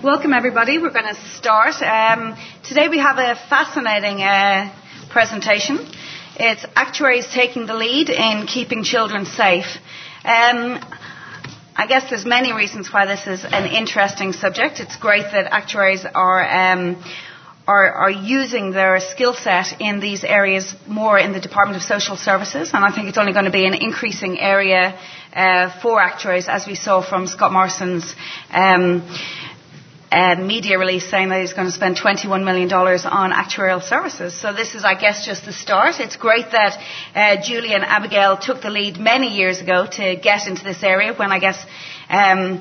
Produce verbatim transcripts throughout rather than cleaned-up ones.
Welcome everybody. We're going to start. Um, today we have a fascinating uh, presentation. It's actuaries taking the lead in keeping children safe. Um, I guess there's many reasons why this is an interesting subject. It's great that actuaries are um, are, are using their skill set in these areas more in the Department of Social Services, and I think it's only going to be an increasing area uh, for actuaries, as we saw from Scott Morrison's um, uh, media release saying that he's going to spend twenty-one million dollars on actuarial services. So this is, I guess, just the start. It's great that uh, Julia and Abigail took the lead many years ago to get into this area when I guess um,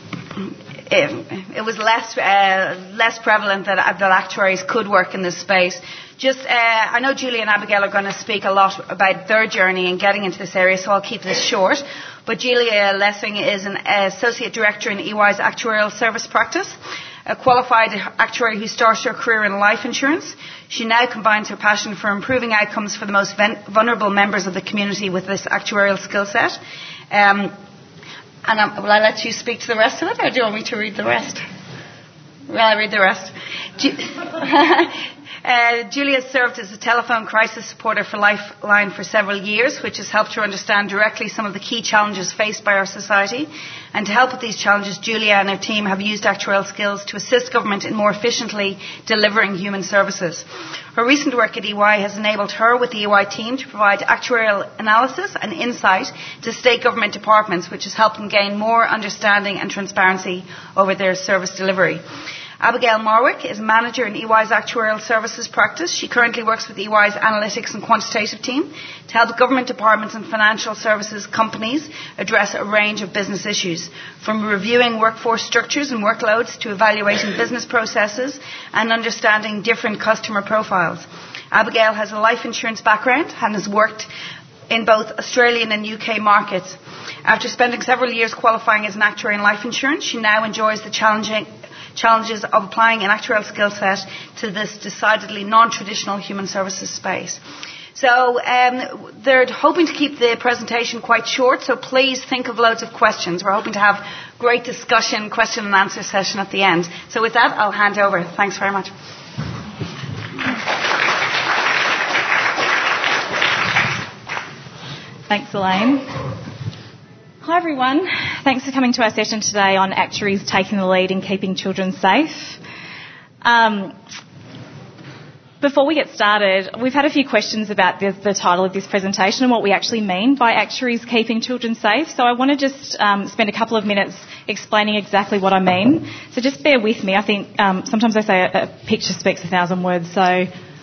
it, it was less uh, less prevalent that, that actuaries could work in this space. Just, uh, I know Julia and Abigail are going to speak a lot about their journey in getting into this area, so I'll keep this short. But Julia Lessing is an Associate Director in E Y's Actuarial Service Practice, a qualified actuary who started her career in life insurance. She now combines her passion for improving outcomes for the most vulnerable members of the community with this actuarial skill set. Um, and um, will I let you speak to the rest of it, or do you want me to read the rest? Will I read the rest? Ju- Uh, Julia served as a telephone crisis supporter for Lifeline for several years, which has helped her understand directly some of the key challenges faced by our society. And to help with these challenges, Julia and her team have used actuarial skills to assist government in more efficiently delivering human services. Her recent work at E Y has enabled her with the E Y team to provide actuarial analysis and insight to state government departments, which has helped them gain more understanding and transparency over their service delivery. Abigail Marwick is manager in E Y's Actuarial Services Practice. She currently works with E Y's Analytics and Quantitative team to help government departments and financial services companies address a range of business issues, from reviewing workforce structures and workloads to evaluating business processes and understanding different customer profiles. Abigail has a life insurance background and has worked in both Australian and U K markets. After spending several years qualifying as an actuary in life insurance, she now enjoys the challenging challenges of applying an actuarial skill set to this decidedly non-traditional human services space. So um, they're hoping to keep the presentation quite short, so please think of loads of questions. We're hoping to have great discussion, question and answer session at the end. So with that, I'll hand over. Thanks very much. Thanks, Elaine. Hi everyone, thanks for coming to our session today on actuaries taking the lead in keeping children safe. Um, before we get started, we've had a few questions about the, the title of this presentation and what we actually mean by actuaries keeping children safe. So I want to just um, spend a couple of minutes explaining exactly what I mean. So just bear with me. I think um, sometimes I say a, a picture speaks a thousand words. So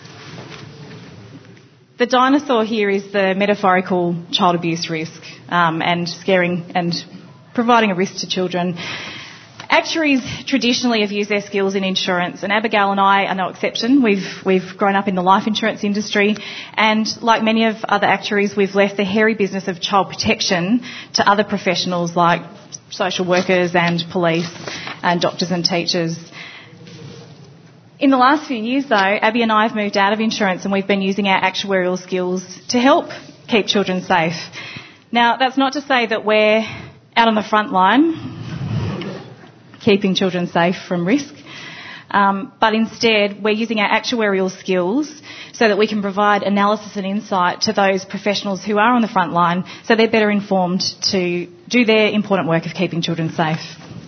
the dinosaur here is the metaphorical child abuse risk um, and scaring and providing a risk to children. Actuaries traditionally have used their skills in insurance, and Abigail and I are no exception. We've we've grown up in the life insurance industry, and like many of other actuaries, we've left the hairy business of child protection to other professionals like social workers and police and doctors and teachers. In the last few years, though, Abby and I have moved out of insurance and we've been using our actuarial skills to help keep children safe. Now, that's not to say that we're out on the front line keeping children safe from risk, um, but instead we're using our actuarial skills so that we can provide analysis and insight to those professionals who are on the front line so they're better informed to do their important work of keeping children safe.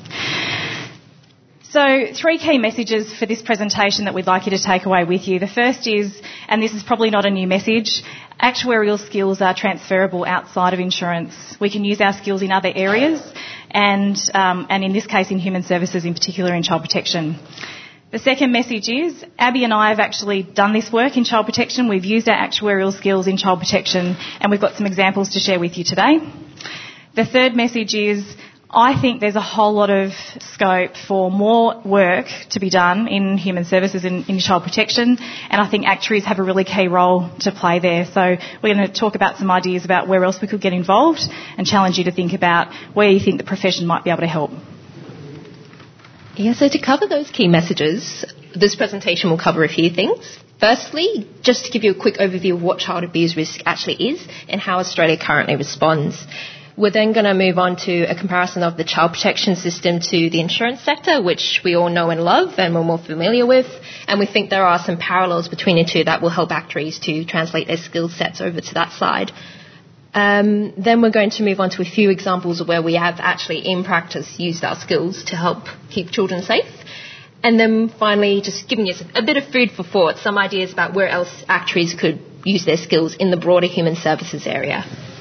So three key messages for this presentation that we'd like you to take away with you. The first is, and this is probably not a new message, actuarial skills are transferable outside of insurance. We can use our skills in other areas and, um, and in this case in human services, in particular in child protection. The second message is, Abby and I have actually done this work in child protection. We've used our actuarial skills in child protection and we've got some examples to share with you today. The third message is, I think there's a whole lot of scope for more work to be done in human services in, in child protection, and I think actuaries have a really key role to play there. So we're going to talk about some ideas about where else we could get involved and challenge you to think about where you think the profession might be able to help. Yeah, so to cover those key messages, this presentation will cover a few things. Firstly, just to give you a quick overview of what child abuse risk actually is and how Australia currently responds. We're then going to move on to a comparison of the child protection system to the insurance sector, which we all know and love and we're more familiar with. And we think there are some parallels between the two that will help actuaries to translate their skill sets over to that side. Um, then we're going to move on to a few examples of where we have actually in practice used our skills to help keep children safe. And then finally, just giving you a bit of food for thought, some ideas about where else actuaries could use their skills in the broader human services area.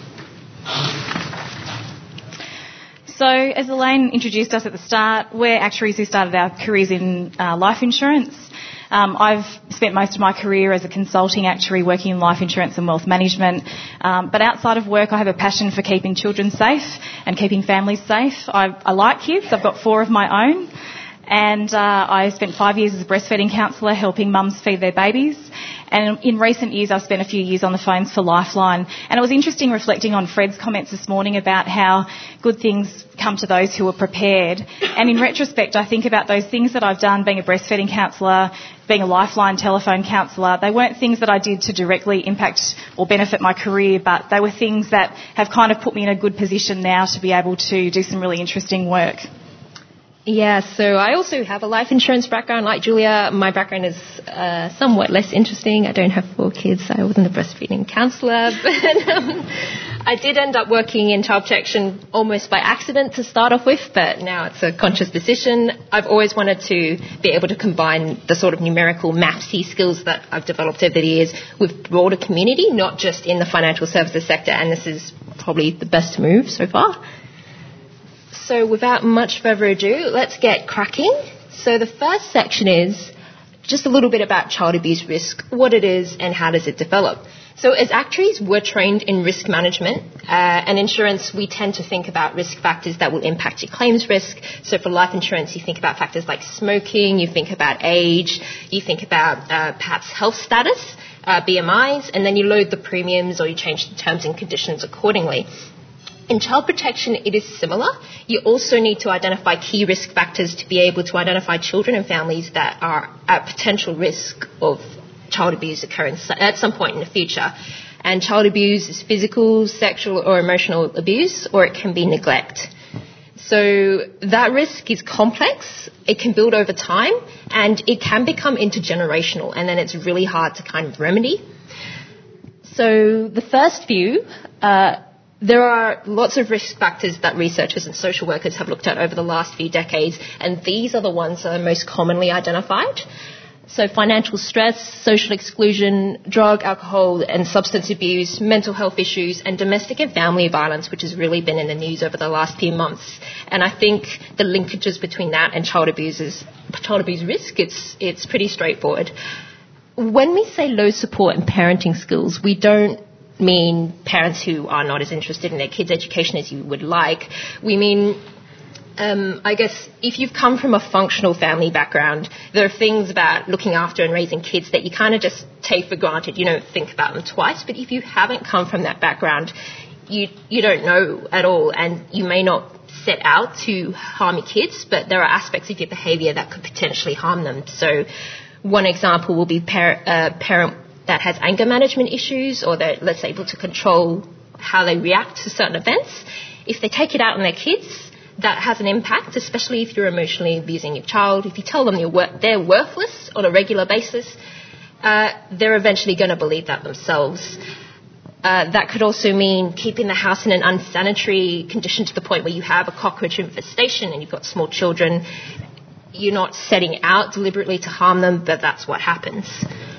So, as Elaine introduced us at the start, we're actuaries who started our careers in uh, life insurance. Um, I've spent most of my career as a consulting actuary working in life insurance and wealth management. Um, but outside of work, I have a passion for keeping children safe and keeping families safe. I, I like kids. I've got four of my own. And uh, I spent five years as a breastfeeding counsellor helping mums feed their babies. And in recent years, I've spent a few years on the phones for Lifeline. And it was interesting reflecting on Fred's comments this morning about how good things come to those who are prepared. And in retrospect, I think about those things that I've done being a breastfeeding counsellor, being a Lifeline telephone counsellor. They weren't things that I did to directly impact or benefit my career, but they were things that have kind of put me in a good position now to be able to do some really interesting work. Yeah, so I also have a life insurance background like Julia. My background is uh, somewhat less interesting. I don't have four kids. I wasn't a breastfeeding counsellor. But um, I did end up working in child protection almost by accident to start off with, but now it's a conscious decision. I've always wanted to be able to combine the sort of numerical mathsy skills that I've developed over the years with broader community, not just in the financial services sector, and this is probably the best move so far. So without much further ado, let's get cracking. So the first section is just a little bit about child abuse risk, what it is and how does it develop. So as actuaries, we're trained in risk management uh, and insurance. We tend to think about risk factors that will impact your claims risk. So for life insurance, you think about factors like smoking, you think about age, you think about uh, perhaps health status, uh, B M Is, and then you load the premiums or you change the terms and conditions accordingly. In child protection, it is similar. You also need to identify key risk factors to be able to identify children and families that are at potential risk of child abuse occurring at some point in the future. And child abuse is physical, sexual or emotional abuse, or it can be neglect. So that risk is complex, it can build over time, and it can become intergenerational, and then it's really hard to kind of remedy. So the first few... Uh, There are lots of risk factors that researchers and social workers have looked at over the last few decades, and these are the ones that are most commonly identified. So financial stress, social exclusion, drug, alcohol and substance abuse, mental health issues, and domestic and family violence, which has really been in the news over the last few months. And I think the linkages between that and child abuse, is, child abuse risk, it's, it's pretty straightforward. When we say low support and parenting skills, we don't mean parents who are not as interested in their kids' education as you would like. We mean, um, I guess, if you've come from a functional family background, there are things about looking after and raising kids that you kind of just take for granted. You don't think about them twice. But if you haven't come from that background, you you don't know at all, and you may not set out to harm your kids, but there are aspects of your behaviour that could potentially harm them. So one example will be par- uh, parent that has anger management issues, or they're, let's say, able to control how they react to certain events. If they take it out on their kids, that has an impact, especially if you're emotionally abusing your child. If you tell them you're wor- they're worthless on a regular basis, uh, they're eventually going to believe that themselves. Uh, that could also mean keeping the house in an unsanitary condition to the point where you have a cockroach infestation and you've got small children. You're not setting out deliberately to harm them, but that's what happens.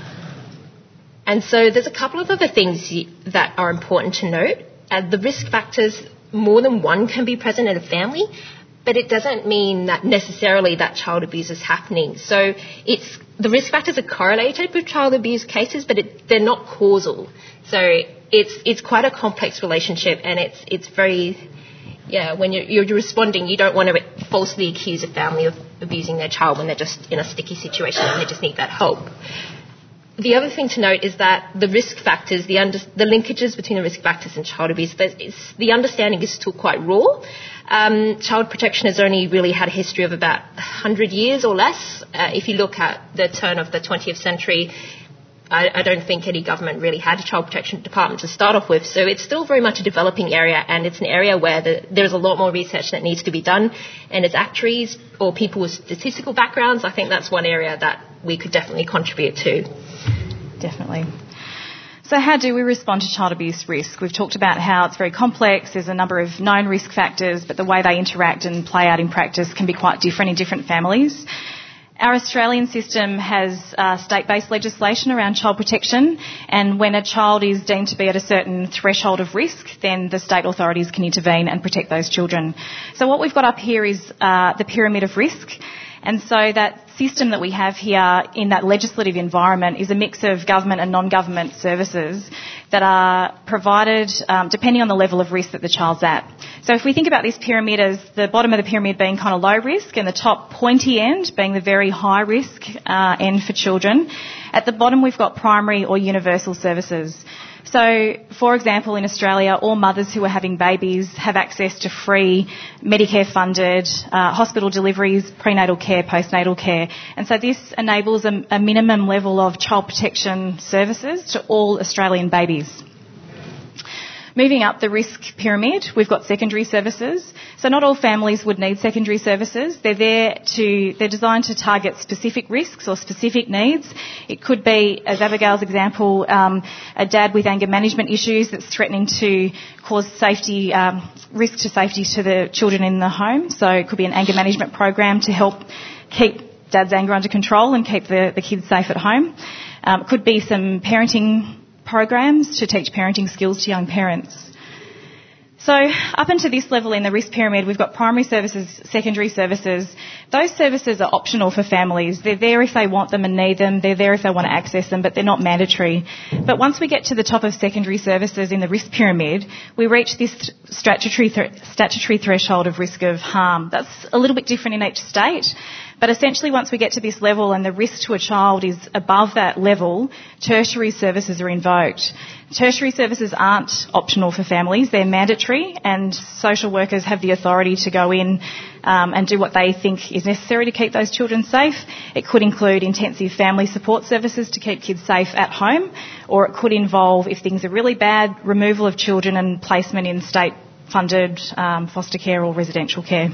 And so there's a couple of other things that are important to note. Uh, the risk factors, more than one can be present in a family, but it doesn't mean that necessarily that child abuse is happening. So it's the risk factors are correlated with child abuse cases, but it, they're not causal. So it's it's quite a complex relationship, and it's it's very, yeah, when you're, you're responding, you don't want to falsely accuse a family of abusing their child when they're just in a sticky situation and they just need that help. The other thing to note is that the risk factors, the, under, the linkages between the risk factors and child abuse, the understanding is still quite raw. Um, child protection has only really had a history of about one hundred years or less. Uh, if you look at the turn of the twentieth century, I, I don't think any government really had a child protection department to start off with. So it's still very much a developing area, and it's an area where the, there's a lot more research that needs to be done. And as actuaries or people with statistical backgrounds, I think that's one area that we could definitely contribute to. Definitely. So how do we respond to child abuse risk? We've talked about how it's very complex. There's a number of known risk factors, but the way they interact and play out in practice can be quite different in different families. Our Australian system has uh, state-based legislation around child protection, and when a child is deemed to be at a certain threshold of risk, then the state authorities can intervene and protect those children. So what we've got up here is uh, the pyramid of risk. And so that system that we have here in that legislative environment is a mix of government and non-government services that are provided um, depending on the level of risk that the child's at. So if we think about this pyramid as the bottom of the pyramid being kind of low risk and the top pointy end being the very high risk uh, end for children, at the bottom we've got primary or universal services. So, for example, in Australia, all mothers who are having babies have access to free Medicare-funded uh, hospital deliveries, prenatal care, postnatal care. And so this enables a, a minimum level of child protection services to all Australian babies. Moving up the risk pyramid, we've got secondary services. So not all families would need secondary services. They're there to, they're designed to target specific risks or specific needs. It could be, as Abigail's example, um, a dad with anger management issues that's threatening to cause safety, um, risk to safety to the children in the home. So it could be an anger management program to help keep dad's anger under control and keep the, the kids safe at home. Um, it could be some parenting programs to teach parenting skills to young parents. So up into this level in the risk pyramid, we've got primary services, secondary services. Those services are optional for families. They're there if they want them and need them. They're there if they want to access them, but they're not mandatory. But once we get to the top of secondary services in the risk pyramid, we reach this statutory, th- statutory threshold of risk of harm. That's a little bit different in each state. But essentially, once we get to this level and the risk to a child is above that level, tertiary services are invoked. Tertiary services aren't optional for families, they're mandatory, and social workers have the authority to go in um, and do what they think is necessary to keep those children safe. It could include intensive family support services to keep kids safe at home, or it could involve, if things are really bad, removal of children and placement in state-funded um, foster care or residential care.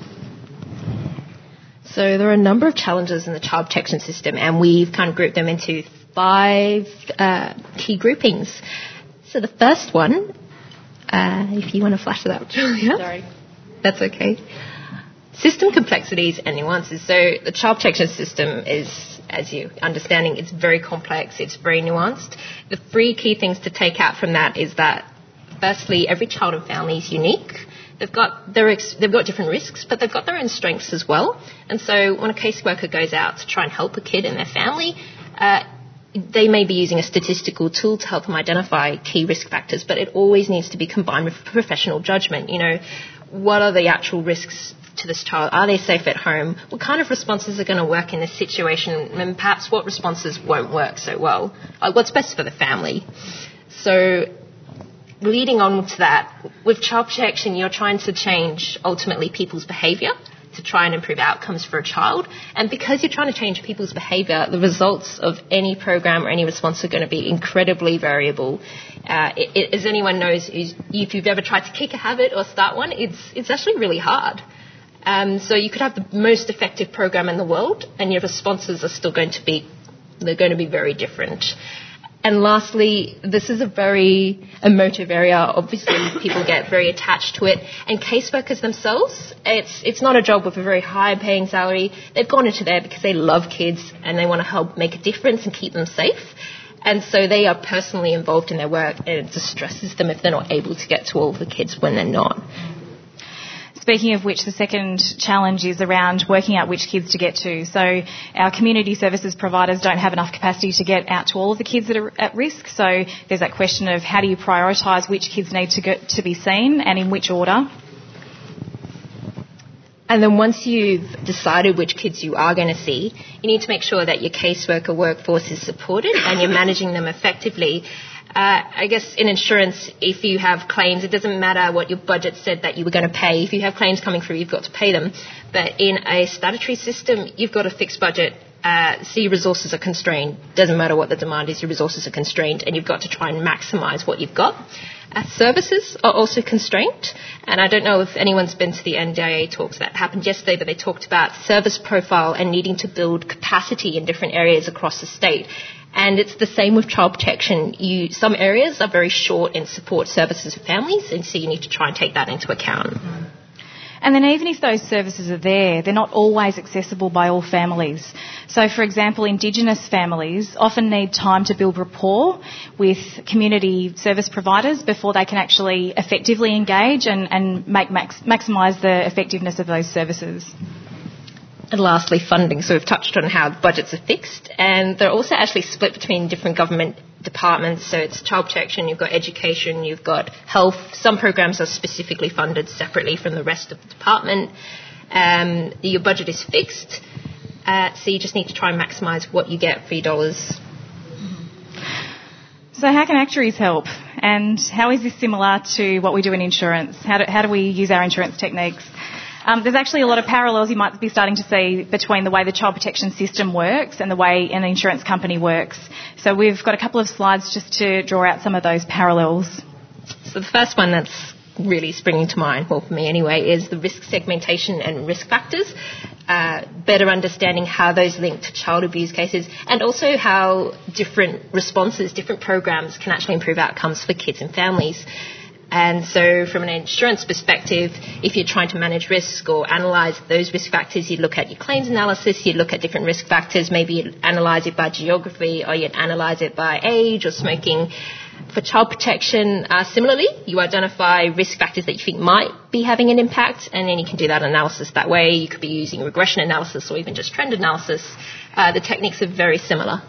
So there are a number of challenges in the child protection system, and we've kind of grouped them into five uh, key groupings. So the first one, uh, if you want to flash it up, Julia. Sorry. That's okay. System complexities and nuances. So the child protection system is, as you're understanding, it's very complex, it's very nuanced. The three key things to take out from that is that, firstly, every child and family is unique. They've got their ex- they've got different risks, but they've got their own strengths as well. And so when a caseworker goes out to try and help a kid and their family, uh, they may be using a statistical tool to help them identify key risk factors, but it always needs to be combined with professional judgment. You know, what are the actual risks to this child? Are they safe at home? What kind of responses are going to work in this situation? And perhaps what responses won't work so well? Like, what's best for the family? So leading on to that, with child protection, you're trying to change, ultimately, people's behaviour to try and improve outcomes for a child. And because you're trying to change people's behaviour, the results of any program or any response are going to be incredibly variable. Uh, it, it, as anyone knows, if you've ever tried to kick a habit or start one, it's, it's actually really hard. Um, so you could have the most effective program in the world, and your responses are still going to be, they're going to be very different. And lastly, this is a very emotive area. Obviously, people get very attached to it. And caseworkers themselves, it's it's not a job with a very high-paying salary. They've gone into there because they love kids and they want to help make a difference and keep them safe. And so they are personally involved in their work, and it distresses them if they're not able to get to all of the kids when they're not. Speaking of which, the second challenge is around working out which kids to get to. So our community services providers don't have enough capacity to get out to all of the kids that are at risk. So there's that question of how do you prioritise which kids need to get to be seen and in which order. And then once you've decided which kids you are going to see, you need to make sure that your caseworker workforce is supported and you're managing them effectively. Uh, I guess in insurance, if you have claims, it doesn't matter what your budget said that you were going to pay. If you have claims coming through, you've got to pay them. But in a statutory system, you've got a fixed budget Uh, so your resources are constrained. Doesn't matter what the demand is, your resources are constrained, and you've got to try and maximise what you've got. Uh, services are also constrained, and I don't know if anyone's been to the N D I A talks that happened yesterday, but they talked about service profile and needing to build capacity in different areas across the state. And it's the same with child protection. You, some areas are very short in support services for families, and so you need to try and take that into account. Mm. And then even if those services are there, they're not always accessible by all families. So, for example, Indigenous families often need time to build rapport with community service providers before they can actually effectively engage and, and make max, maximise the effectiveness of those services. And lastly, funding. So we've touched on how budgets are fixed, and they're also actually split between different government departments. So it's child protection, you've got education, you've got health. Some programs are specifically funded separately from the rest of the department. Um, your budget is fixed, uh, so you just need to try and maximise what you get for your dollars. So how can actuaries help? And how is this similar to what we do in insurance? How do, how do we use our insurance techniques? Um, there's actually a lot of parallels you might be starting to see between the way the child protection system works and the way an insurance company works. So we've got a couple of slides just to draw out some of those parallels. So the first one that's really springing to mind, well for me anyway, is the risk segmentation and risk factors. Uh, better understanding how those link to child abuse cases, and also how different responses, different programs can actually improve outcomes for kids and families. And so from an insurance perspective, if you're trying to manage risk or analyse those risk factors, you'd look at your claims analysis, you'd look at different risk factors, maybe you'd analyse it by geography, or you'd analyse it by age or smoking. For child protection, uh, similarly, you identify risk factors that you think might be having an impact, and then you can do that analysis that way. You could be using regression analysis or even just trend analysis. Uh, the techniques are very similar.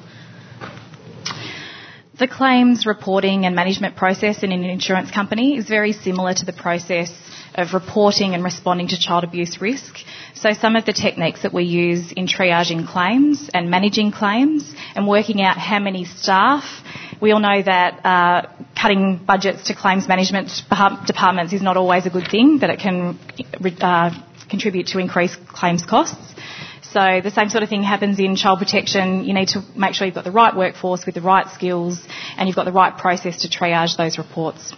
The claims reporting and management process in an insurance company is very similar to the process of reporting and responding to child abuse risk. So some of the techniques that we use in triaging claims and managing claims and working out how many staff, we all know that uh, cutting budgets to claims management departments is not always a good thing, that it can uh, contribute to increased claims costs. So the same sort of thing happens in child protection. You need to make sure you've got the right workforce with the right skills, and you've got the right process to triage those reports.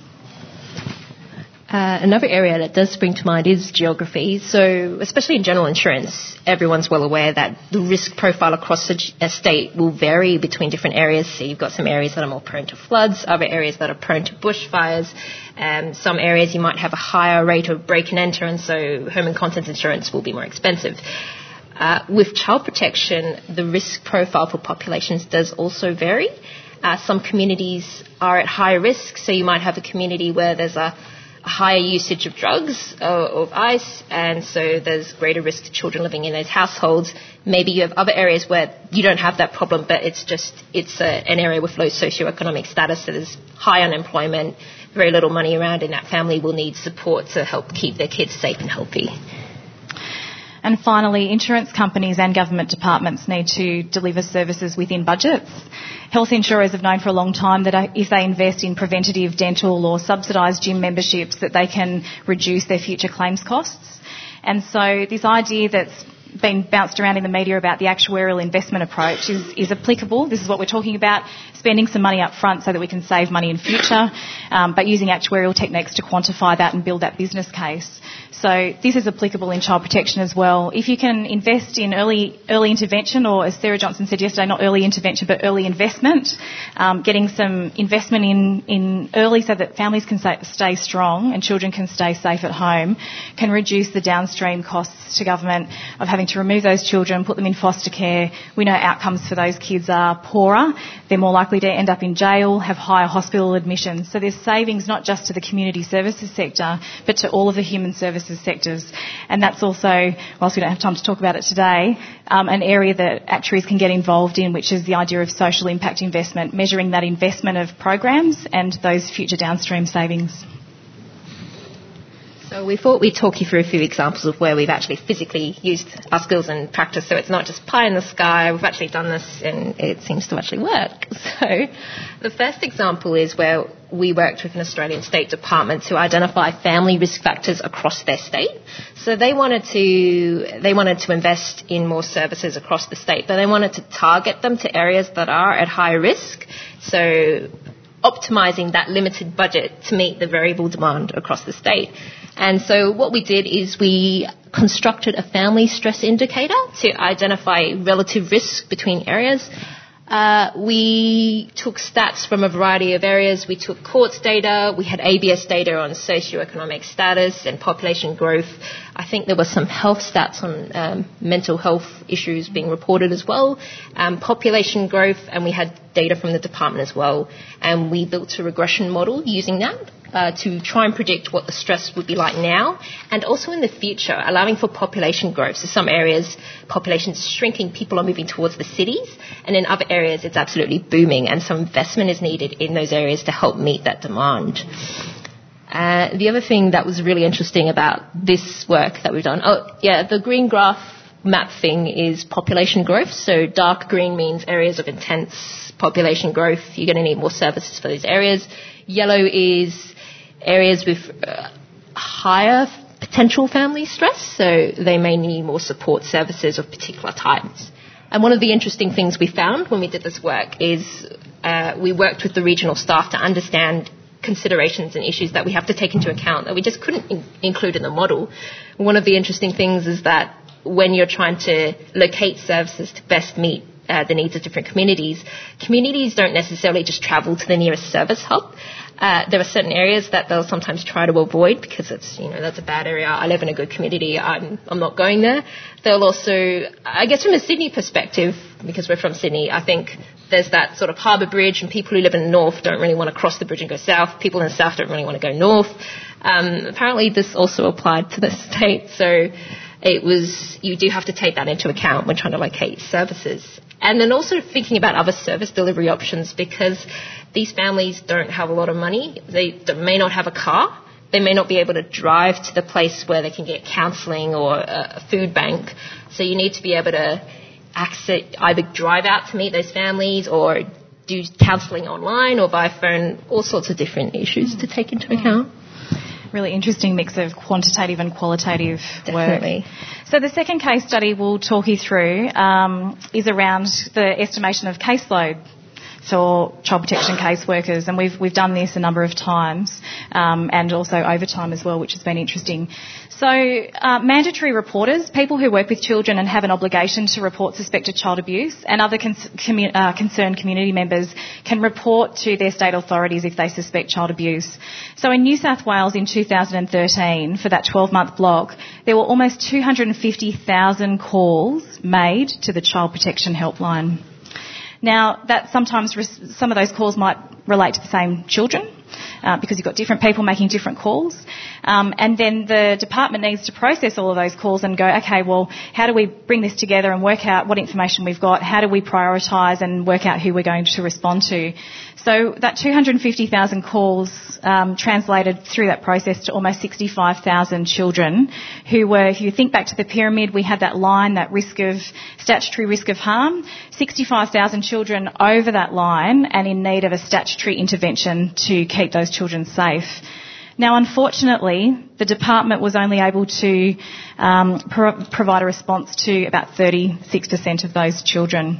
Uh, another area that does spring to mind is geography. So especially in general insurance, everyone's well aware that the risk profile across a state will vary between different areas. So you've got some areas that are more prone to floods, other areas that are prone to bushfires. Um, some areas you might have a higher rate of break and enter, and so home and contents insurance will be more expensive. Uh, with child protection, the risk profile for populations does also vary. Uh, some communities are at higher risk, so you might have a community where there's a, a higher usage of drugs or of ice, and so there's greater risk to children living in those households. Maybe you have other areas where you don't have that problem, but it's just it's a, an area with low socioeconomic status, so there's high unemployment, very little money around, and that family will need support to help keep their kids safe and healthy. And finally, insurance companies and government departments need to deliver services within budgets. Health insurers have known for a long time that if they invest in preventative dental or subsidised gym memberships, that they can reduce their future claims costs. And so this idea that's been bounced around in the media about the actuarial investment approach is, is applicable. This is what we're talking about, spending some money up front so that we can save money in future, um, but using actuarial techniques to quantify that and build that business case. So this is applicable in child protection as well. If you can invest in early early intervention, or as Sarah Johnson said yesterday, not early intervention but early investment, um, getting some investment in, in early so that families can stay, stay strong and children can stay safe at home, can reduce the downstream costs to government of having to remove those children, put them in foster care. We know outcomes for those kids are poorer. They're more likely to end up in jail, have higher hospital admissions. So there's savings not just to the community services sector, but to all of the human services sectors. And that's also, whilst we don't have time to talk about it today, um, an area that actuaries can get involved in, which is the idea of social impact investment, measuring that investment of programs and those future downstream savings. So we thought we'd talk you through a few examples of where we've actually physically used our skills in practice. So it's not just pie in the sky. We've actually done this and it seems to actually work. So the first example is where we worked with an Australian State Department to identify family risk factors across their state. So they wanted to they wanted to invest in more services across the state, but they wanted to target them to areas that are at high risk. So optimising that limited budget to meet the variable demand across the state. And so what we did is we constructed a family stress indicator to identify relative risk between areas. Uh, we took stats from a variety of areas. We took courts data. We had A B S data on socioeconomic status and population growth. I think there were some health stats on um, mental health issues being reported as well, um, population growth, and we had data from the department as well. And we built a regression model using that uh, to try and predict what the stress would be like now and also in the future, allowing for population growth. So some areas, populations are shrinking, people are moving towards the cities, and in other areas it's absolutely booming, and some investment is needed in those areas to help meet that demand. Uh, the other thing that was really interesting about this work that we've done, oh yeah, the green graph map thing is population growth. So dark green means areas of intense population growth. You're going to need more services for those areas. Yellow is areas with uh, higher potential family stress, so they may need more support services of particular types. And one of the interesting things we found when we did this work is uh, we worked with the regional staff to understand considerations and issues that we have to take into account that we just couldn't in- include in the model. One of the interesting things is that when you're trying to locate services to best meet uh, the needs of different communities, communities don't necessarily just travel to the nearest service hub. Uh, there are certain areas that they'll sometimes try to avoid because it's, you know, that's a bad area. I live in a good community. I'm, I'm not going there. They'll also, I guess from a Sydney perspective, because we're from Sydney, I think there's that sort of harbour bridge, and people who live in the north don't really want to cross the bridge and go south. People in the south don't really want to go north. Um, apparently this also applied to the state. So it was, you do have to take that into account when trying to locate services. And then also thinking about other service delivery options, because these families don't have a lot of money. They may not have a car. They may not be able to drive to the place where they can get counselling or a food bank. So you need to be able to access, either drive out to meet those families or do counselling online or by phone, all sorts of different issues to take into account. Really interesting mix of quantitative and qualitative Definitely. work. So the second case study we'll talk you through um, is around the estimation of caseload for child protection caseworkers, and we've we've done this a number of times, um, and also overtime as well, which has been interesting. So uh, mandatory reporters, people who work with children and have an obligation to report suspected child abuse, and other cons- commu- uh, concerned community members can report to their state authorities if they suspect child abuse. So in New South Wales in two thousand thirteen, for that twelve-month block, there were almost two hundred fifty thousand calls made to the Child Protection Helpline. Now, that sometimes res- some of those calls might relate to the same children uh, because you've got different people making different calls. Um, and then the department needs to process all of those calls and go, okay, well, how do we bring this together and work out what information we've got? How do we prioritise and work out who we're going to respond to? So that two hundred fifty thousand calls um, translated through that process to almost sixty-five thousand children who were, if you think back to the pyramid, we had that line, that risk of, statutory risk of harm, sixty-five thousand children over that line and in need of a statutory intervention to keep those children safe. Now, unfortunately, the department was only able to um, pro- provide a response to about thirty-six percent of those children.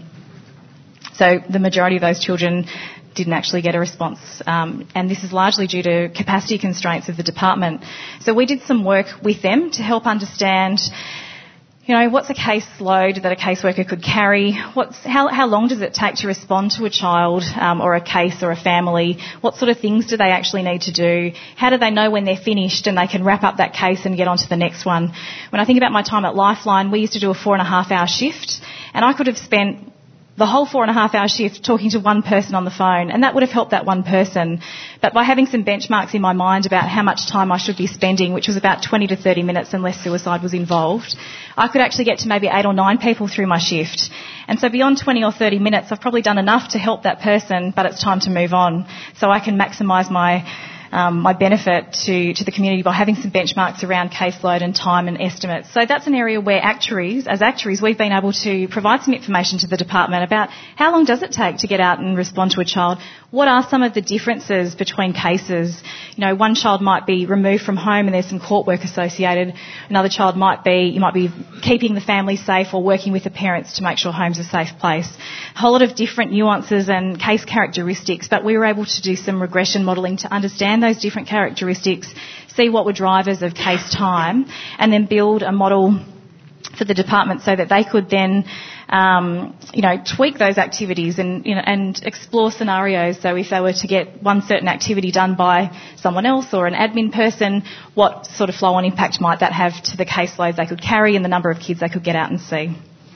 So the majority of those children didn't actually get a response, um, and this is largely due to capacity constraints of the department. So we did some work with them to help understand, you know, what's a caseload that a caseworker could carry? What's how how long does it take to respond to a child um, or a case or a family? What sort of things do they actually need to do? How do they know when they're finished and they can wrap up that case and get on to the next one? When I think about my time at Lifeline, we used to do a four and a half hour shift, and I could have spent the whole four and a half hour shift talking to one person on the phone, and that would have helped that one person. But by having some benchmarks in my mind about how much time I should be spending, which was about twenty to thirty minutes unless suicide was involved, I could actually get to maybe eight or nine people through my shift. And so beyond twenty or thirty minutes, I've probably done enough to help that person, but it's time to move on so I can maximise my um, my benefit to, to the community by having some benchmarks around caseload and time and estimates. So that's an area where actuaries, as actuaries, we've been able to provide some information to the department about how long does it take to get out and respond to a child. What are some of the differences between cases? You know, one child might be removed from home and there's some court work associated. Another child might be, you might be keeping the family safe or working with the parents to make sure home's a safe place. A whole lot of different nuances and case characteristics, but we were able to do some regression modelling to understand those different characteristics, see what were drivers of case time, and then build a model for the department so that they could then, um, you know, tweak those activities and, you know, and explore scenarios. So if they were to get one certain activity done by someone else or an admin person, what sort of flow-on impact might that have to the caseload they could carry and the number of kids they could get out and see.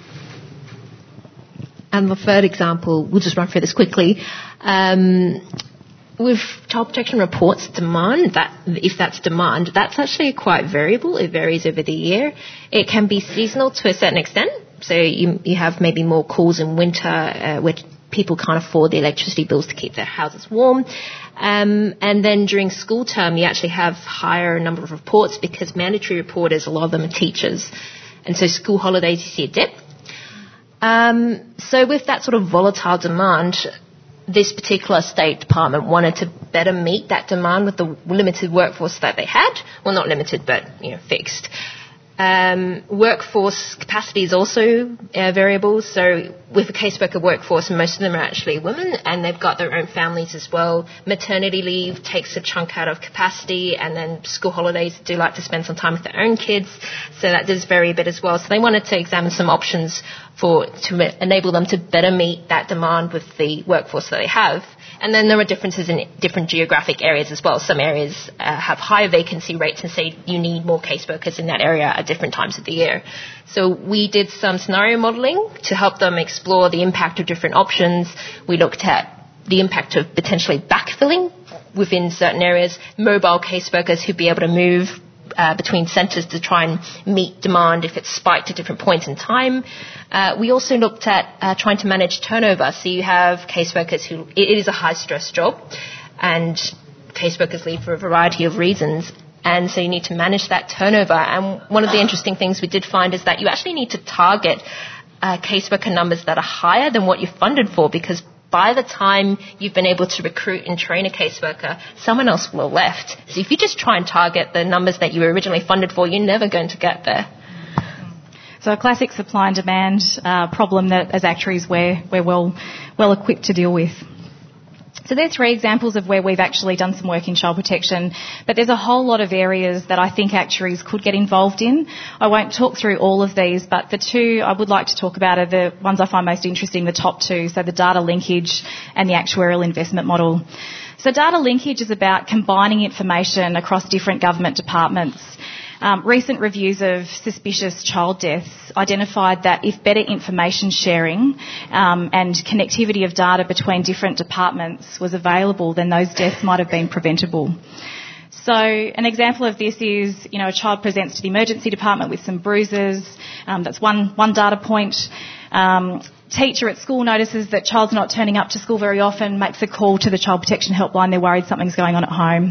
And the third example, we'll just run through this quickly. Um, with child protection reports demand, that if that's demand, that's actually quite variable. It varies over the year. It can be seasonal to a certain extent. So you, you have maybe more calls in winter uh, where people can't afford the electricity bills to keep their houses warm. Um, and then during school term, you actually have higher number of reports because mandatory reporters, a lot of them are teachers. And so school holidays, you see a dip. Um, so with that sort of volatile demand, this particular state department wanted to better meet that demand with the limited workforce that they had. Well, not limited, but, you know, fixed. Um, workforce capacity is also uh, variable. So with a caseworker workforce, most of them are actually women and they've got their own families as well. Maternity leave takes a chunk out of capacity, and then school holidays do like to spend some time with their own kids. So that does vary a bit as well. So they wanted to examine some options for to enable them to better meet that demand with the workforce that they have. And then there are differences in different geographic areas as well. Some areas uh, have higher vacancy rates and say you need more caseworkers in that area at different times of the year. So we did some scenario modelling to help them explore the impact of different options. We looked at the impact of potentially backfilling within certain areas, mobile caseworkers who'd be able to move Uh, between centres to try and meet demand if it's spiked at different points in time. Uh, we also looked at uh, trying to manage turnover. So you have caseworkers who, it is a high-stress job, and caseworkers leave for a variety of reasons. And so you need to manage that turnover. And one of the interesting things we did find is that you actually need to target uh, caseworker numbers that are higher than what you're funded for, because by the time you've been able to recruit and train a caseworker, someone else will have left. So if you just try and target the numbers that you were originally funded for, you're never going to get there. So a classic supply and demand uh, problem that as actuaries we're, we're well, well equipped to deal with. So there are three examples of where we've actually done some work in child protection, but there's a whole lot of areas that I think actuaries could get involved in. I won't talk through all of these, but the two I would like to talk about are the ones I find most interesting, the top two, so the data linkage and the actuarial investment model. So data linkage is about combining information across different government departments. Um, recent reviews of suspicious child deaths identified that if better information sharing um, and connectivity of data between different departments was available, then those deaths might have been preventable. So an example of this is, you know, a child presents to the emergency department with some bruises. Um, that's one, one data point. Um, teacher at school notices that child's not turning up to school very often, makes a call to the child protection helpline. They're worried something's going on at home.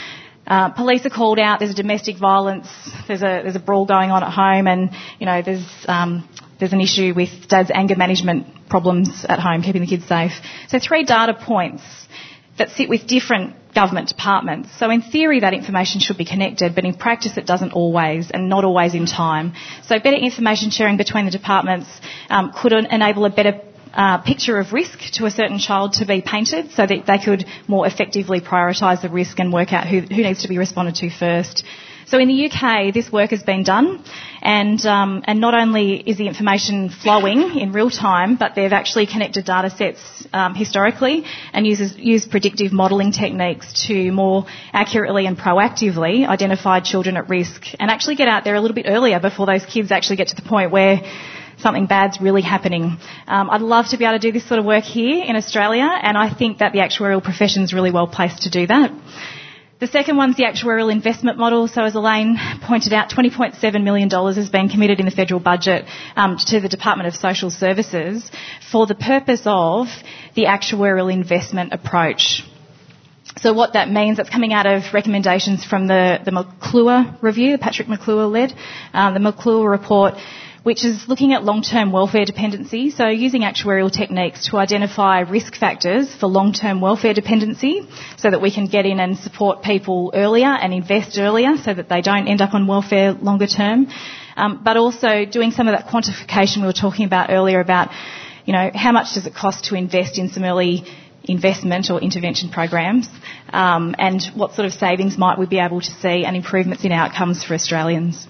Uh, police are called out. There's a domestic violence. There's a there's a brawl going on at home, and you know there's um, there's an issue with dad's anger management problems at home, keeping the kids safe. So three data points that sit with different government departments. So in theory, that information should be connected, but in practice, it doesn't always, and not always in time. So better information sharing between the departments um, could enable a better Uh, picture of risk to a certain child to be painted so that they could more effectively prioritise the risk and work out who, who needs to be responded to first. So in the U K, this work has been done, and um, and not only is the information flowing in real time, but they've actually connected data sets um, historically and uses, use predictive modelling techniques to more accurately and proactively identify children at risk and actually get out there a little bit earlier before those kids actually get to the point where something bad's really happening. Um, I'd love to be able to do this sort of work here in Australia, and I think that the actuarial profession is really well placed to do that. The second one's the actuarial investment model. So as Elaine pointed out, twenty point seven million dollars has been committed in the federal budget um, to the Department of Social Services for the purpose of the actuarial investment approach. So what that means, that's coming out of recommendations from the, the McClure review, Patrick McClure led, um, the McClure report, which is looking at long-term welfare dependency, so using actuarial techniques to identify risk factors for long-term welfare dependency so that we can get in and support people earlier and invest earlier so that they don't end up on welfare longer term. Um, but also doing some of that quantification we were talking about earlier about, you know, how much does it cost to invest in some early investment or intervention programs, um, and what sort of savings might we be able to see and improvements in outcomes for Australians.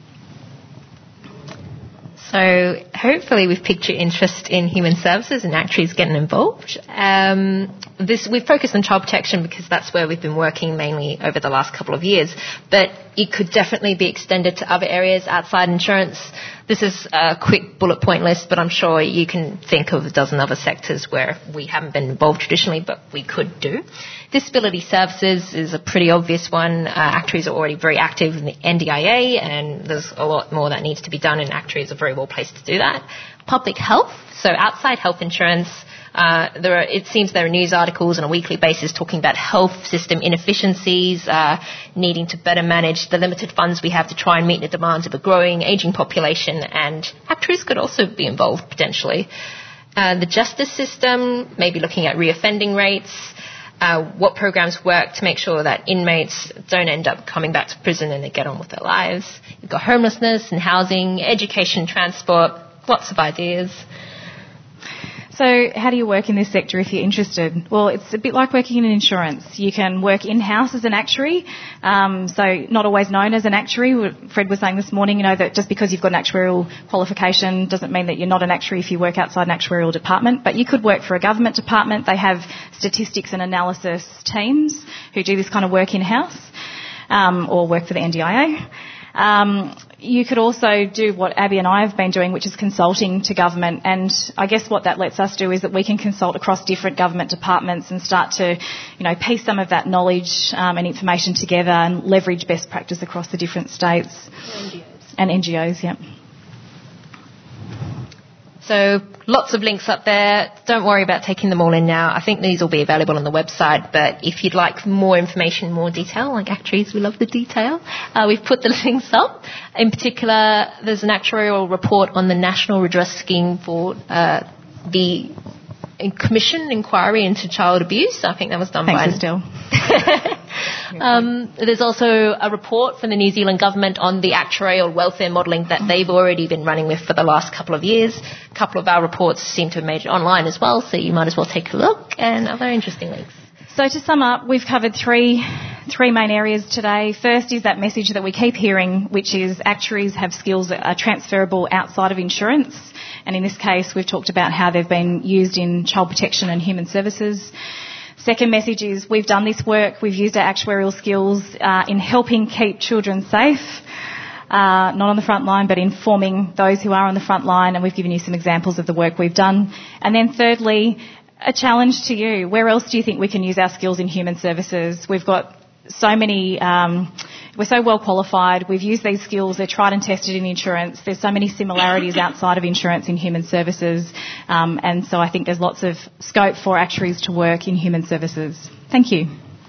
So hopefully we've piqued your interest in human services and actuaries getting involved. Um, this, we've focused on child protection because that's where we've been working mainly over the last couple of years, but it could definitely be extended to other areas outside insurance. This is a quick bullet point list, but I'm sure you can think of a dozen other sectors where we haven't been involved traditionally, but we could do. Disability services is a pretty obvious one. Uh, actuaries are already very active in the N D I A, and there's a lot more that needs to be done, and actuaries are very well placed to do that. Public health, so outside health insurance, uh, there are, it seems there are news articles on a weekly basis talking about health system inefficiencies, uh, needing to better manage the limited funds we have to try and meet the demands of a growing, ageing population, and actuaries could also be involved potentially. Uh, the justice system, maybe looking at reoffending rates, uh, what programs work to make sure that inmates don't end up coming back to prison and they get on with their lives. You've got homelessness and housing, education, transport, lots of ideas. So how do you work in this sector if you're interested? Well, it's a bit like working in insurance. You can work in-house as an actuary, um, so not always known as an actuary. Fred was saying this morning, you know, that just because you've got an actuarial qualification doesn't mean that you're not an actuary if you work outside an actuarial department. But you could work for a government department. They have statistics and analysis teams who do this kind of work in-house, um, or work for the N D I A. Um, you could also do what Abby and I have been doing, which is consulting to government. And I guess what that lets us do is that we can consult across different government departments and start to, you know, piece some of that knowledge um, and information together and leverage best practice across the different states. N G Os. And N G Os, yeah. So lots of links up there. Don't worry about taking them all in now. I think these will be available on the website, but if you'd like more information, more detail, like actuaries, we love the detail, uh, we've put the links up. In particular, there's an actuarial report on the National Redress Scheme for uh, the Commission inquiry into child abuse. I think that was done Thanks, by... Estelle. um, there's also a report from the New Zealand government on the actuarial welfare modelling that they've already been running with for the last couple of years. A couple of our reports seem to have made it online as well, so you might as well take a look, and other interesting links. So to sum up, we've covered three three main areas today. First is that message that we keep hearing, which is actuaries have skills that are transferable outside of insurance. And in this case, we've talked about how they've been used in child protection and human services. Second message is we've done this work. We've used our actuarial skills uh, in helping keep children safe, uh, not on the front line, but informing those who are on the front line. And we've given you some examples of the work we've done. And then thirdly, a challenge to you. Where else do you think we can use our skills in human services? We've got so many, um, we're so well qualified. We've used these skills. They're tried and tested in insurance. There's so many similarities outside of insurance in human services. Um, and so I think there's lots of scope for actuaries to work in human services. Thank you.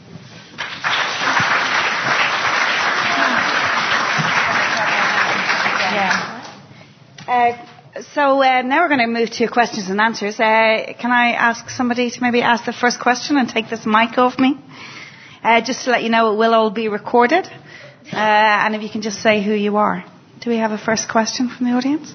Yeah. Uh, So uh, now we're going to move to questions and answers. Uh, can I ask somebody to maybe ask the first question and take this mic off me? Uh, just to let you know, it will all be recorded. Uh, and if you can just say who you are. Do we have a first question from the audience?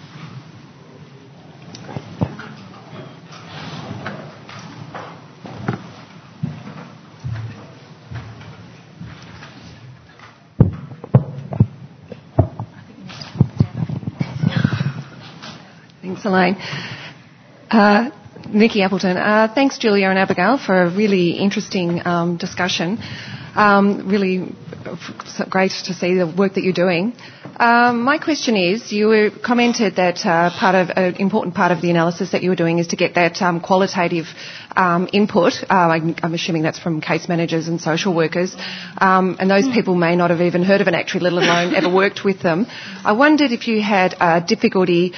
Thanks, Elaine. Uh, Nikki Appleton. Uh, thanks, Julia and Abigail, for a really interesting um, discussion. Um, really great to see the work that you're doing. Um, my question is, you were commented that uh, part of an important part of the analysis that you were doing is to get that um, qualitative um, input. Uh, I'm, I'm assuming that's from case managers and social workers, um, and those people may not have even heard of an actuary, let alone ever worked with them. I wondered if you had uh, difficulty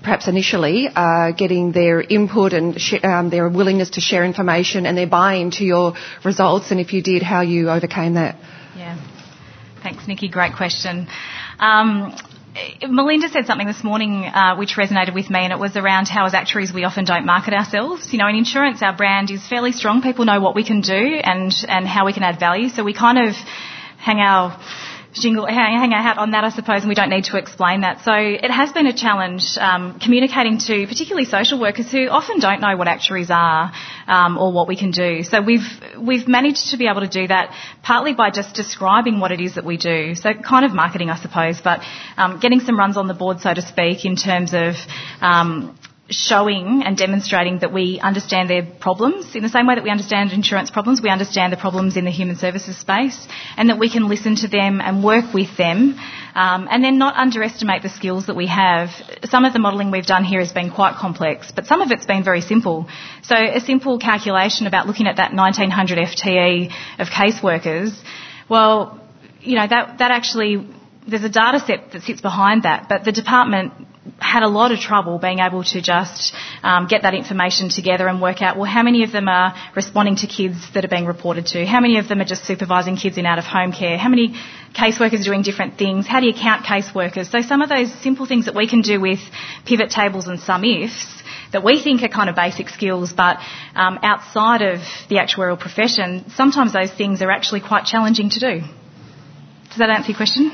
perhaps initially, uh, getting their input and sh- um, their willingness to share information and their buy-in to your results, and if you did, how you overcame that? Yeah. Thanks, Nikki. Great question. Um, Melinda said something this morning uh, which resonated with me, and it was around how as actuaries we often don't market ourselves. You know, in insurance our brand is fairly strong. People know what we can do and, and how we can add value, so we kind of hang our jingle, hang our hat on that, I suppose, and we don't need to explain that. So it has been a challenge um, communicating to particularly social workers who often don't know what actuaries are um, or what we can do. So we've we've managed to be able to do that partly by just describing what it is that we do. So kind of marketing, I suppose, but um, getting some runs on the board, so to speak, in terms of um, showing and demonstrating that we understand their problems. In the same way that we understand insurance problems, we understand the problems in the human services space, and that we can listen to them and work with them, um, and then not underestimate the skills that we have. Some of the modelling we've done here has been quite complex, but some of it's been very simple. So a simple calculation about looking at that nineteen hundred F T E of caseworkers, well, you know, that, that actually, there's a data set that sits behind that, but the department had a lot of trouble being able to just um, get that information together and work out, well, how many of them are responding to kids that are being reported to? How many of them are just supervising kids in out-of-home care? How many caseworkers are doing different things? How do you count caseworkers? So some of those simple things that we can do with pivot tables and some ifs that we think are kind of basic skills, but um, outside of the actuarial profession, sometimes those things are actually quite challenging to do. Does that answer your question?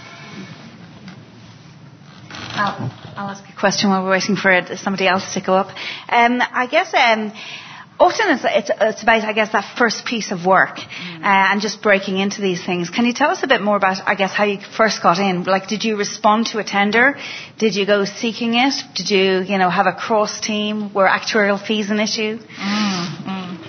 I'll, I'll ask a question while we're waiting for it, somebody else to go up. Um, I guess um, often it's, it's, it's about, I guess, that first piece of work mm. uh, and just breaking into these things. Can you tell us a bit more about, I guess, how you first got in? Like, did you respond to a tender? Did you go seeking it? Did you, you know, have a cross team? Were actuarial fees an issue? Mm,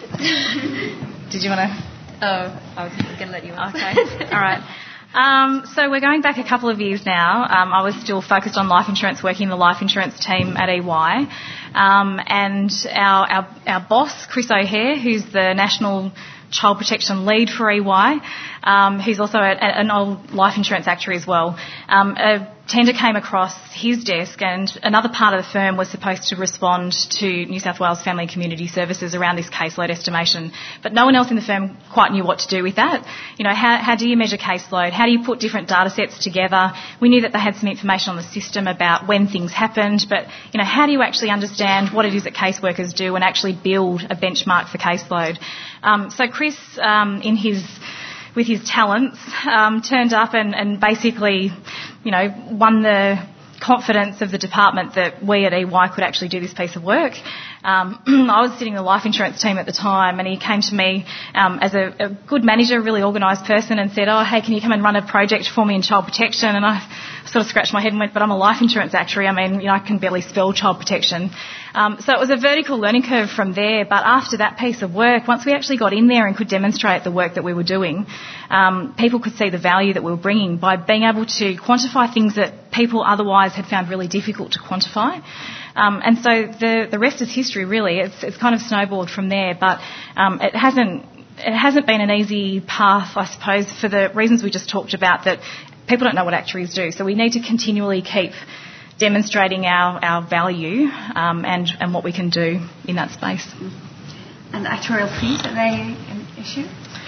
mm. Did you want to? Oh, I was going to let you answer. Okay, all right. Um, so we're going back a couple of years now. Um, I was still focused on life insurance, working in the life insurance team at E Y. Um, and our, our, our boss, Chris O'Hare, who's the National Child Protection Lead for E Y, um, who's also a, a, an old life insurance actuary as well, um, a tender came across his desk, and another part of the firm was supposed to respond to New South Wales Family and Community Services around this caseload estimation, but no one else in the firm quite knew what to do with that. You know, how, how do you measure caseload? How do you put different data sets together? We knew that they had some information on the system about when things happened, but, you know, how do you actually understand what it is that caseworkers do and actually build a benchmark for caseload? Um, so Chris, um, in his with his talents, um, turned up and, and basically, you know, won the confidence of the department that we at E Y could actually do this piece of work. Um, I was sitting in the life insurance team at the time, and he came to me um, as a, a good manager, really organised person, and said, oh, hey, can you come and run a project for me in child protection? And I sort of scratched my head and went, but I'm a life insurance actuary. I mean, you know, I can barely spell child protection. Um, so it was a vertical learning curve from there. But after that piece of work, once we actually got in there and could demonstrate the work that we were doing, um, people could see the value that we were bringing by being able to quantify things that people otherwise had found really difficult to quantify. Um, and so the, the rest is history, really. It's, it's kind of snowballed from there, but um, it hasn't it hasn't been an easy path, I suppose, for the reasons we just talked about, that people don't know what actuaries do. So we need to continually keep demonstrating our, our value um, and, and what we can do in that space. And actuarial fees, are they an issue?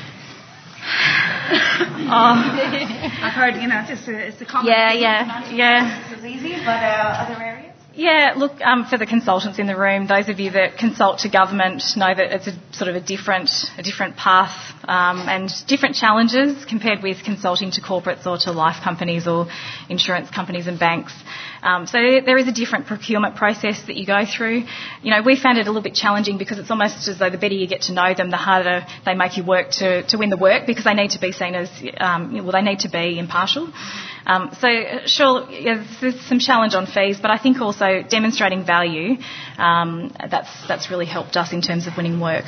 oh. I've heard, you know, just a, it's a common Yeah, thing. yeah, yeah. It's as easy, but uh, other areas? Yeah, look, um, for the consultants in the room, those of you that consult to government know that it's a sort of a different, a different path um, and different challenges compared with consulting to corporates or to life companies or insurance companies and banks. Um, so there is a different procurement process that you go through. You know, we found it a little bit challenging because it's almost as though the better you get to know them, the harder they make you work to, to win the work, because they need to be seen as, um, well, they need to be impartial. Um, so sure, yeah, there's some challenge on fees, but I think also demonstrating value, um, that's, that's really helped us in terms of winning work.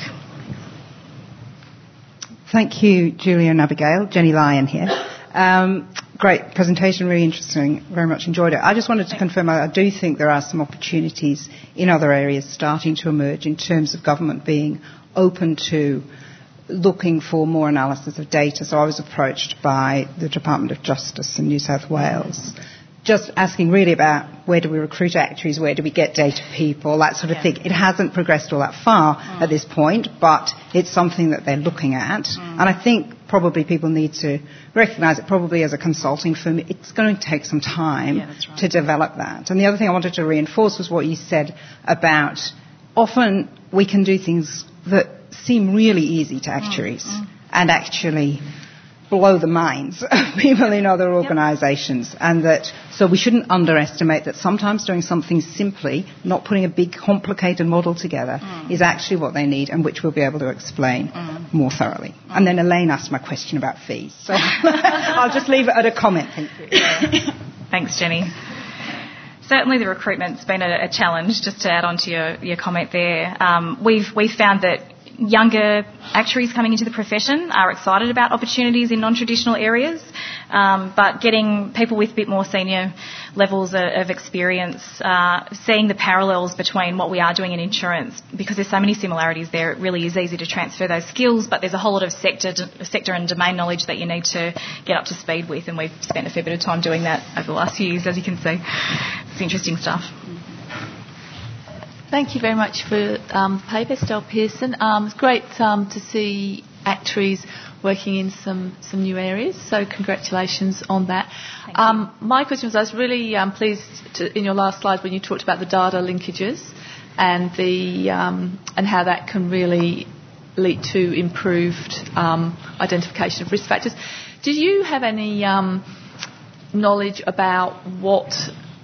Thank you, Julia and Abigail. Jenny Lyon here. Um, great presentation, really interesting. Very much enjoyed it. I just wanted to confirm, I do think there are some opportunities in other areas starting to emerge in terms of government being open to looking for more analysis of data. So I was approached by the Department of Justice in New South Wales just asking really about where do we recruit actuaries, where do we get data people, that sort of Yeah. thing. It hasn't progressed all that far mm. at this point, but it's something that they're looking at. Mm. And I think probably people need to recognise it probably as a consulting firm. It's going to take some time yeah, that's right. to develop that. And the other thing I wanted to reinforce was what you said about often we can do things that seem really easy to actuaries mm. and actually blow the minds of people in other organisations. Yep. And that, so we shouldn't underestimate that sometimes doing something simply, not putting a big complicated model together, mm. is actually what they need and which we'll be able to explain mm. more thoroughly. Mm. And then Elaine asked my question about fees. So I'll just leave it at a comment. Thank you. Yeah. Thanks, Jenny. Certainly the recruitment's been a, a challenge, just to add on to your, your comment there. Um, we've, we've found that younger actuaries coming into the profession are excited about opportunities in non-traditional areas, um, but getting people with a bit more senior levels of, of experience, uh, seeing the parallels between what we are doing in insurance, because there's so many similarities there, it really is easy to transfer those skills, but there's a whole lot of sector, sector and domain knowledge that you need to get up to speed with, and we've spent a fair bit of time doing that over the last few years, as you can see. It's interesting stuff. Thank you very much for um, the paper, Estelle Pearson. Um, it's great um, to see actuaries working in some, some new areas, so congratulations on that. Um, my question was, I was really um, pleased to, in your last slide when you talked about the data linkages and the um, and how that can really lead to improved um, identification of risk factors. Did you have any um, knowledge about what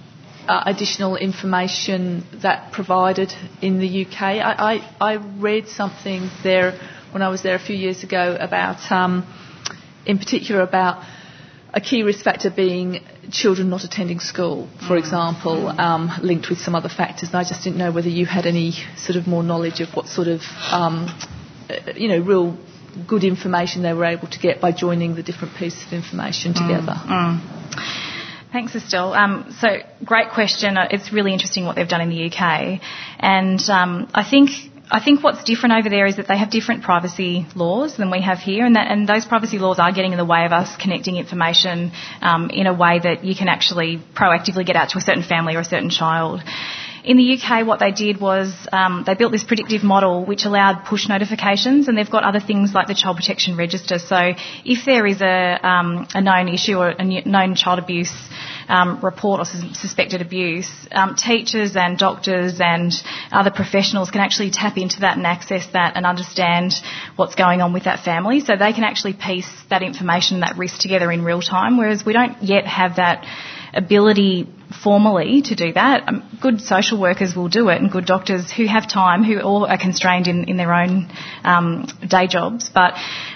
Uh, additional information that provided in the U K? I, I, I read something there when I was there a few years ago about, um, in particular, about a key risk factor being children not attending school, for mm. example, um, linked with some other factors. And I just didn't know whether you had any sort of more knowledge of what sort of, um, you know, real good information they were able to get by joining the different pieces of information together. Mm. Mm. Thanks, Estelle. Um, so, great question. It's really interesting what they've done in the U K. And um, I think I think what's different over there is that they have different privacy laws than we have here, and, that, and those privacy laws are getting in the way of us connecting information um, in a way that you can actually proactively get out to a certain family or a certain child. In the U K, what they did was um, they built this predictive model which allowed push notifications, and they've got other things like the Child Protection Register. So if there is a, um, a known issue or a known child abuse um, report or sus- suspected abuse, um, teachers and doctors and other professionals can actually tap into that and access that and understand what's going on with that family. So they can actually piece that information, that risk together in real time, whereas we don't yet have that ability formally to do that. Um, good social workers will do it, and good doctors who have time, who all are constrained in, in their own um, day jobs, but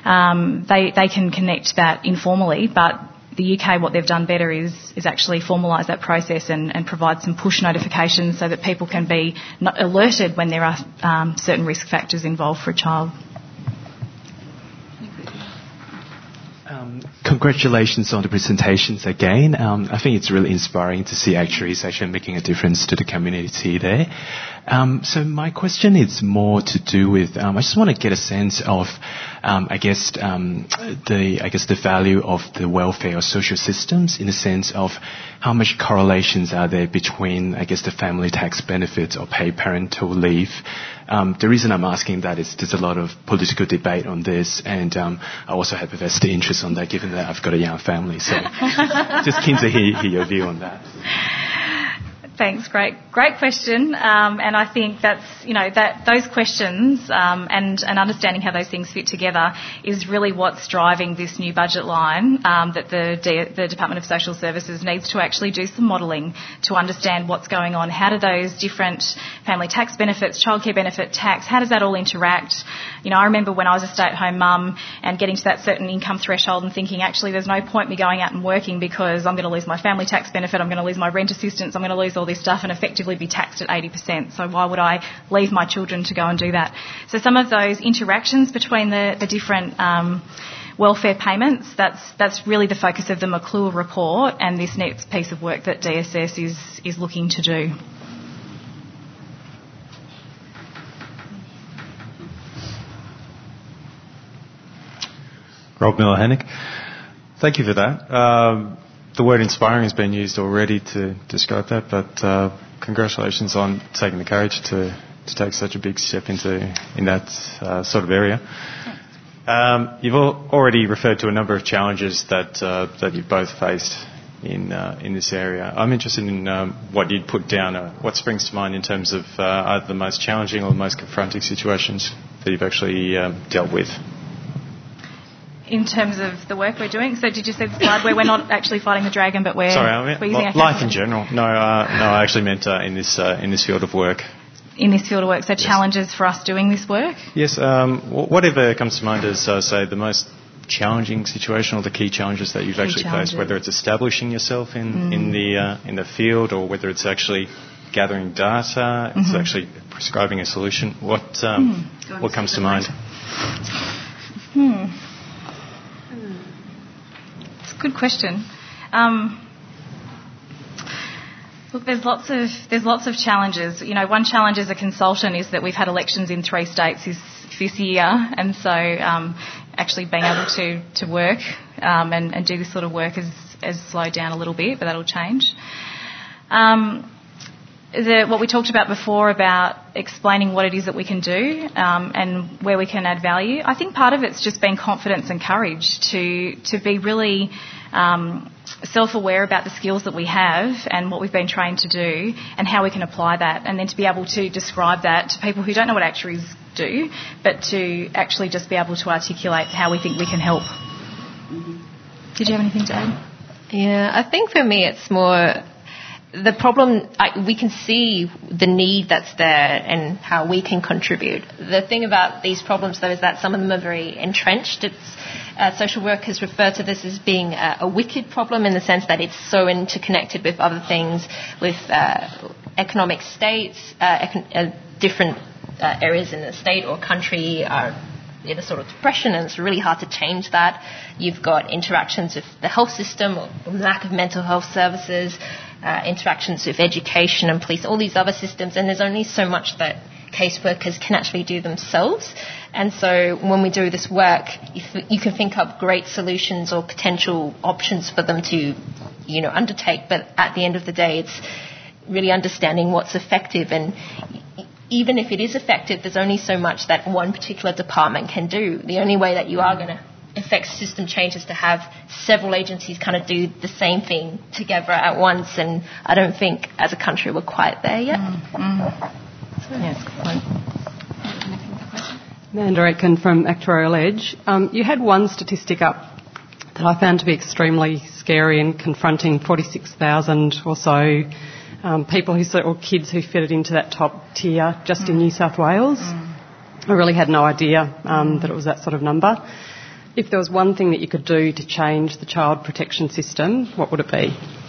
um, they, they can connect that informally. But the U K, what they've done better is, is actually formalise that process and, and provide some push notifications so that people can be not alerted when there are um, certain risk factors involved for a child. Um, congratulations on the presentations again. Um, I think it's really inspiring to see actuaries actually making a difference to the community there. Um, so my question is more to do with, um, I just want to get a sense of, um, I guess, um, the, I guess the value of the welfare or social systems in the sense of how much correlations are there between, I guess, the family tax benefits or paid parental leave. Um, the reason I'm asking that is there's a lot of political debate on this, and um, I also have a vested interest on that, given that I've got a young family. So just keen to hear, hear your view on that. Thanks. Great, great question. Um, and I think that's, you know, that those questions um, and, and understanding how those things fit together is really what's driving this new budget line um, that the, D- the Department of Social Services needs to actually do some modelling to understand what's going on. How do those different family tax benefits, childcare benefit tax, how does that all interact? You know, I remember when I was a stay-at-home mum and getting to that certain income threshold and thinking, actually, there's no point me going out and working because I'm going to lose my family tax benefit, I'm going to lose my rent assistance, I'm going to lose all this stuff and effectively be taxed at eighty percent. So why would I leave my children to go and do that? So some of those interactions between the, the different um, welfare payments, that's that's really the focus of the McClure report and this next piece of work that D S S is, is looking to do. Rob Miller-Hennick. Thank you for that. Um, the word inspiring has been used already to describe that, but uh, congratulations on taking the courage to, to take such a big step into in that uh, sort of area. Um, you've al- already referred to a number of challenges that uh, that you've both faced in uh, in this area. I'm interested in um, what you'd put down. Uh, what springs to mind in terms of uh, either the most challenging or the most confronting situations that you've actually um, dealt with? In terms of the work we're doing, so did you see the slide where we're not actually fighting the dragon, but we're, Sorry, I mean, we're using li- our life in general. No, uh, no, I actually meant uh, in this uh, in this field of work. In this field of work, so Yes. challenges for us doing this work. Yes, um, wh- whatever comes to mind as, uh, say, the most challenging situation or the key challenges that you've Key actually challenges. faced, whether it's establishing yourself in, Mm. in the uh, in the field or whether it's actually gathering data, it's Mhm. actually prescribing a solution. What um, Mm. what comes to mind? Hmm. It's a good question. Um, look, there's lots of there's lots of challenges. You know, one challenge as a consultant is that we've had elections in three states this this year, and so um, actually being able to to work um, and, and do this sort of work has, has slowed down a little bit, but that'll change. Um, The, what we talked about before about explaining what it is that we can do um, and where we can add value, I think part of it's just being confidence and courage to to be really um, self-aware about the skills that we have and what we've been trained to do and how we can apply that, and then to be able to describe that to people who don't know what actuaries do, but to actually just be able to articulate how we think we can help. Did you have anything to add? Yeah, I think for me it's more the problem. I, we can see the need that's there and how we can contribute. The thing about these problems, though, is that some of them are very entrenched. It's uh, social work has referred to this as being a, a wicked problem in the sense that it's so interconnected with other things, with uh, economic states, uh, econ- uh, different uh, areas in the state or country are in a sort of depression, and it's really hard to change that. You've got interactions with the health system, or lack of mental health services, uh, interactions with education and police, all these other systems, and there's only so much that caseworkers can actually do themselves. And so when we do this work, you, th- you can think up great solutions or potential options for them to, you know, undertake, but at the end of the day, it's really understanding what's effective. And even if it is effective, there's only so much that one particular department can do. The only way that you are going to affect system change is to have several agencies kind of do the same thing together at once, and I don't think as a country we're quite there yet. Mm-hmm. Yes, good point. Amanda Aitken from Actuarial Edge. Um, you had one statistic up that I found to be extremely scary and confronting. forty-six thousand or so Um, people who or kids who fitted into that top tier just mm. in New South Wales. Mm. I really had no idea um, that it was that sort of number. If there was one thing that you could do to change the child protection system, what would it be?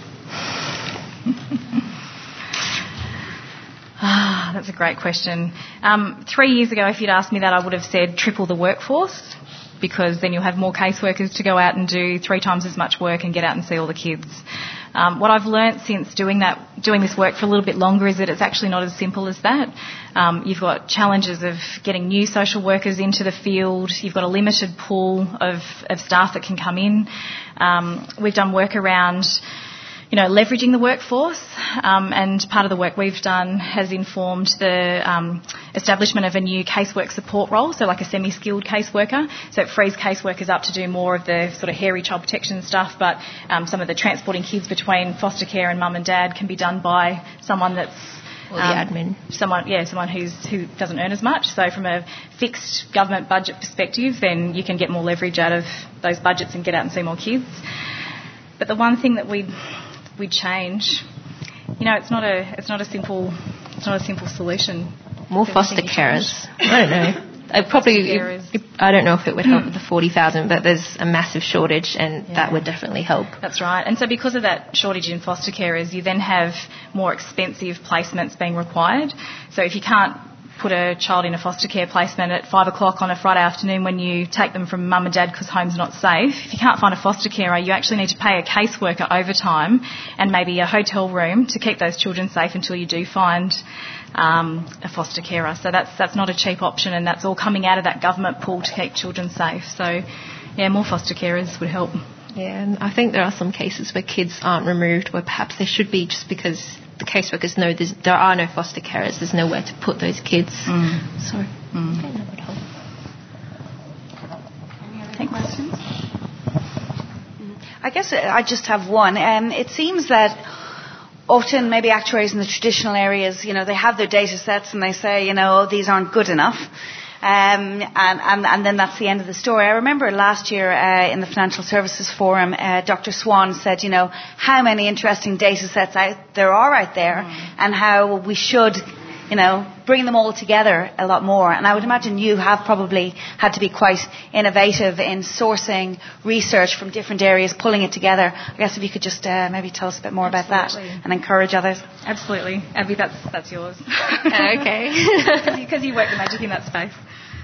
Ah, that's a great question. Um, three years ago, if you'd asked me that, I would have said triple the workforce, because then you'll have more caseworkers to go out and do three times as much work and get out and see all the kids. Um, what I've learnt since doing that, doing this work for a little bit longer, is that it's actually not as simple as that. Um, you've got challenges of getting new social workers into the field. You've got a limited pool of, of staff that can come in. Um, we've done work around, you know, leveraging the workforce, um, and part of the work we've done has informed the um, establishment of a new casework support role, so like a semi-skilled caseworker. So it frees caseworkers up to do more of the sort of hairy child protection stuff, but um, some of the transporting kids between foster care and mum and dad can be done by someone that's Or the um, admin. Someone, yeah, someone who's who doesn't earn as much. So from a fixed government budget perspective, then you can get more leverage out of those budgets and get out and see more kids. But the one thing that we we change, you know, it's not a it's not a simple it's not a simple solution. More foster carers. I don't know. I probably, it, it, I don't know if it would help with the forty thousand, but there's a massive shortage, and Yeah. that would definitely help. That's right. And so because of that shortage in foster carers, you then have more expensive placements being required. So if you can't put a child in a foster care placement at five o'clock on a Friday afternoon when you take them from mum and dad because home's not safe, if you can't find a foster carer, you actually need to pay a caseworker overtime and maybe a hotel room to keep those children safe until you do find um, a foster carer. So that's that's not a cheap option, and that's all coming out of that government pool to keep children safe. So, yeah, more foster carers would help. Yeah, and I think there are some cases where kids aren't removed where perhaps they should be, just because the caseworkers know there's, there are no foster carers, there's nowhere to put those kids. Mm. So mm. I think that would help. Any other questions? I guess I just have one. Um, it seems that often maybe actuaries in the traditional areas, you know, they have their data sets and they say, you know, oh, these aren't good enough. Um, and, and, and then that's the end of the story. I remember last year uh, in the Financial Services Forum, uh, Doctor Swan said, you know, how many interesting data sets out there are out there mm. and how we should, you know, bring them all together a lot more. And I would imagine you have probably had to be quite innovative in sourcing research from different areas, pulling it together. I guess if you could just uh, maybe tell us a bit more Absolutely. about that and encourage others. Absolutely. Abby, that's, that's yours. Uh, okay. Because you work the magic in that space.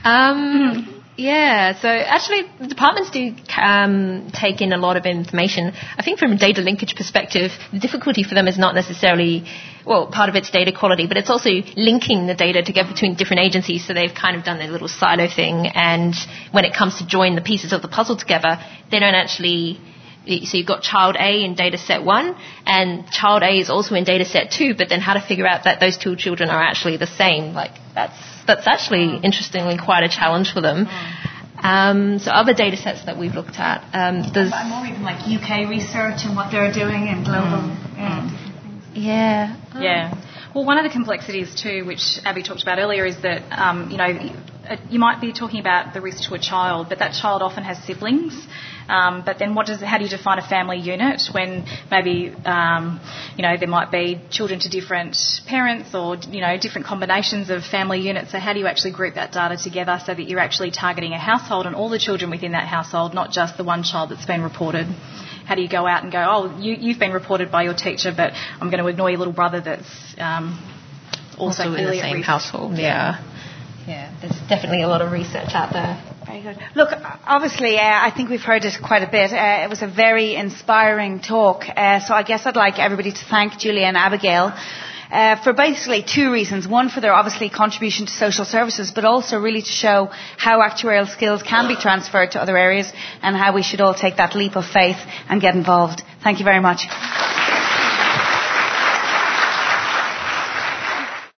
Um, yeah, so actually the departments do um, take in a lot of information. I think from a data linkage perspective, the difficulty for them is not necessarily, well, part of it's data quality, but it's also linking the data together between different agencies. So they've kind of done their little silo thing, and when it comes to join the pieces of the puzzle together, they don't actually... So you've got child A in data set one, and child A is also in data set two, but then how to figure out that those two children are actually the same, like that's that's actually interestingly quite a challenge for them. Um, so other data sets that we've looked at, um, there's more even like U K research and what they're doing and global. Mm. Yeah. Yeah. Yeah. Well, one of the complexities too, which Abby talked about earlier, is that um, you know you might be talking about the risk to a child, but that child often has siblings. Um, but then what does, how do you define a family unit when maybe, um, you know, there might be children to different parents or, you know, different combinations of family units. So how do you actually group that data together so that you're actually targeting a household and all the children within that household, not just the one child that's been reported? How do you go out and go, oh, you, you've been reported by your teacher, but I'm going to ignore your little brother that's um, also, also in the same household? Yeah. Yeah, there's definitely a lot of research out there. Very good. Look, obviously, uh, I think we've heard it quite a bit. Uh, it was a very inspiring talk. Uh, so I guess I'd like everybody to thank Julia and Abigail uh, for basically two reasons. One, for their obviously contribution to social services, but also really to show how actuarial skills can be transferred to other areas and how we should all take that leap of faith and get involved. Thank you very much.